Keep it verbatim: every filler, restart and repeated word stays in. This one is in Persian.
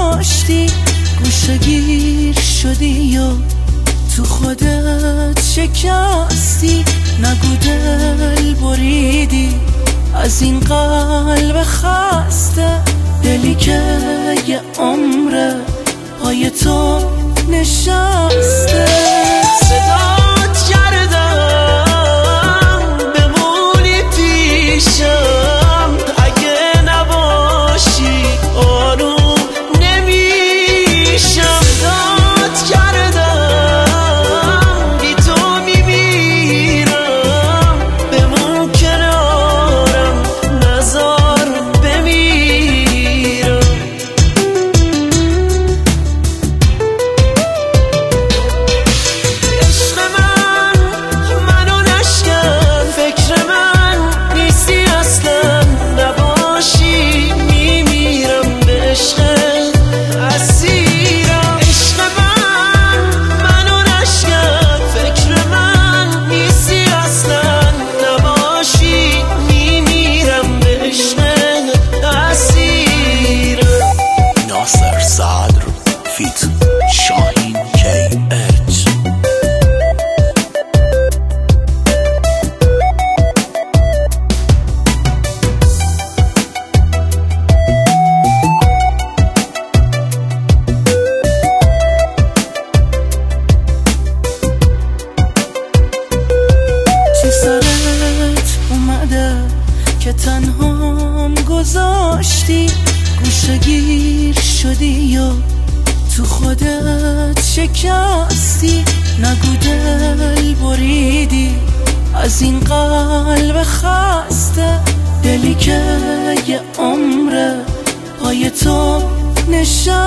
گذاشتی، گوشگیر شدی و تو خودت شکستی. نگو دل بریدی از این قلب خسته، دلی که یه عمره پای تو نشسته. صدات کردم بمونی پیشم، اگه نباشی آروم نمیشم. صدات کردم بی تو میمیرم، بمون کنارم نزار بمیرم. عشق من منو نشکن، فکر من نیستی اصلا، نباشی میمیرم به عشق اسیرم. عشق من منو نشکن، فکر من نیستی اصلا، نباشی میمیرم به عشق اسیرم. ناصر صدر فیت شاهین کی اچ. چی سرت اومده که تنهام گذاشتی، گوشگیر شدی و تو خودت شکستی. نگو دل بریدی از این قلب خسته، دلی که یه عمره پای تو نشسته.